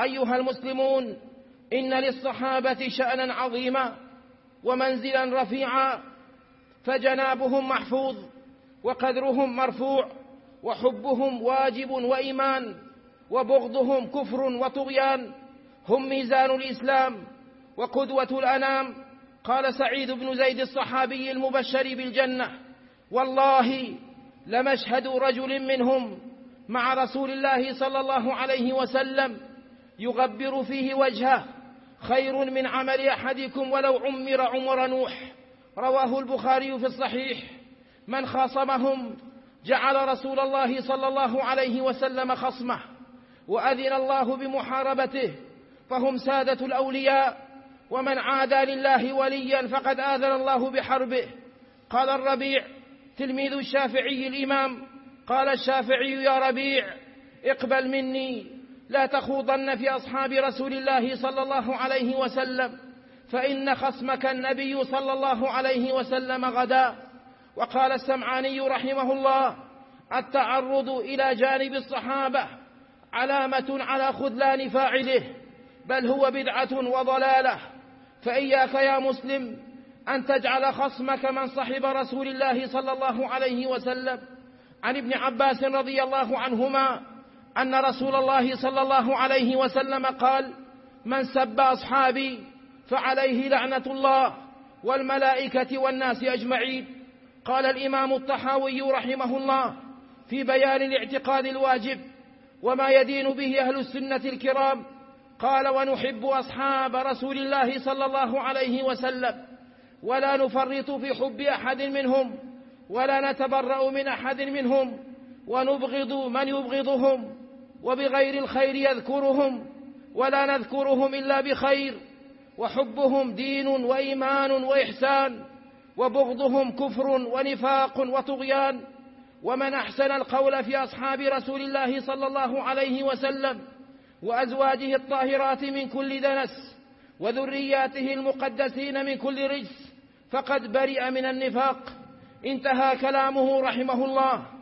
أيها المسلمون، إن للصحابة شأنا عظيما ومنزلا رفيعا، فجنابهم محفوظ وقدرهم مرفوع، وحبهم واجب وإيمان، وبغضهم كفر وطغيان. هم ميزان الإسلام وقدوة الأنام. قال سعيد بن زيد الصحابي المبشر بالجنة: والله لمشهد رجل منهم مع رسول الله صلى الله عليه وسلم يغبر فيه وجهه خير من عمل أحدكم ولو عمر عمر نوح. رواه البخاري في الصحيح. من خاصمهم جعل رسول الله صلى الله عليه وسلم خصمه، وأذن الله بمحاربته، فهم سادة الأولياء. ومن عادى لله وليا فقد آذن الله بحربه. قال الربيع تلميذ الشافعي الإمام: قال الشافعي: يا ربيع، اقبل مني، لا تخوضن في أصحاب رسول الله صلى الله عليه وسلم، فإن خصمك النبي صلى الله عليه وسلم غدا. وقال السمعاني رحمه الله: التعرض إلى جانب الصحابة علامة على خذلان فاعله، بل هو بدعة وضلالة. فإياك يا مسلم أن تجعل خصمك من صحب رسول الله صلى الله عليه وسلم. عن ابن عباس رضي الله عنهما أن رسول الله صلى الله عليه وسلم قال: من سب أصحابي فعليه لعنة الله والملائكة والناس أجمعين. قال الإمام الطحاوي رحمه الله في بيان الاعتقاد الواجب وما يدين به أهل السنة الكرام، قال: ونحب أصحاب رسول الله صلى الله عليه وسلم، ولا نفرط في حب أحد منهم، ولا نتبرأ من أحد منهم، ونبغض من يبغضهم، وبغير الخير يذكرهم، ولا نذكرهم إلا بخير. وحبهم دين وإيمان وإحسان، وبغضهم كفر ونفاق وطغيان. ومن أحسن القول في أصحاب رسول الله صلى الله عليه وسلم وأزواجه الطاهرات من كل دنس، وذرياته المقدسين من كل رجس، فقد برئ من النفاق. انتهى كلامه رحمه الله.